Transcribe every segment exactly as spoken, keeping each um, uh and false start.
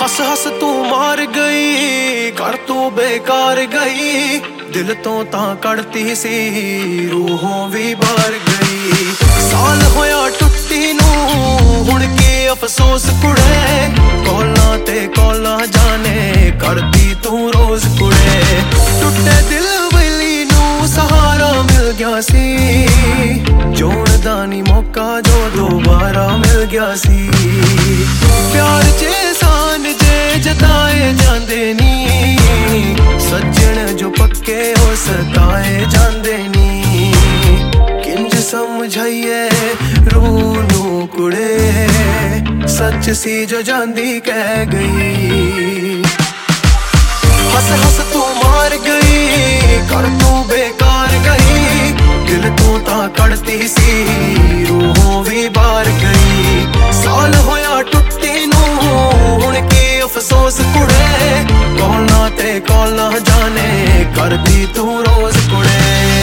हस हस तू मार गई कर तू बेकार गई दिल तो तां कड़ती सी रूहों भी बार गई। साल होया टुट्टी नू हुण के अफसोस कुड़े कौला ते कौला जाने करदी तू रोज कुड़े। टुटे दिल वैली नू सहारा मिल गया सी जोड़ दा नी मौका जो दोबारा मिल गया सी। प्यार चे सान जे जताए जांदे नी सज्जन जो पक्के हो सताए जांदे नी। किंज समझाइए रूह नू कुड़े सच सी जो जांदी कह गई। हस हस तू मार गई कर तू बेकार गई दिल तू तां कड़ती सी रूहों भी बार गई। साल होया टुट्टी नू हुण की अफसोस कुड़े कौला ते कौला जाने करदी तू रोज कुड़े।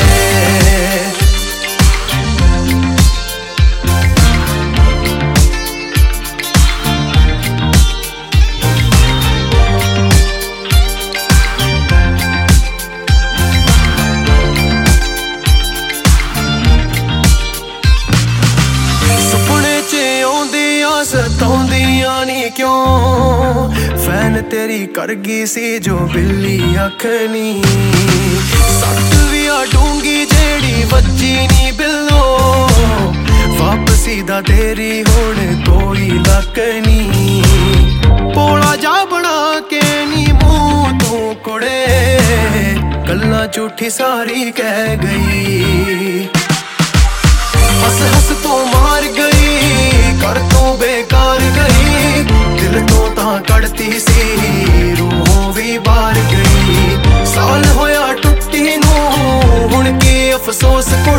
सताउंदियां नी क्यों फैन तेरी कर गई सी जो बिल्ली अखनी। सट भी आ डूंगी जेड़ी वज्जी नी बिल्लो वापसी दा तेरी हुण कोई लक नी। पोला जा बना के नी मुंह तू कुड़े गल्लां झूठी सारी कह गई। हस हस तू मार गई कर तू बेकार गई दिल तो तां कड़ती सी रूहों भी बार गई। साल होया टुट्टी नू हुण की अफसोस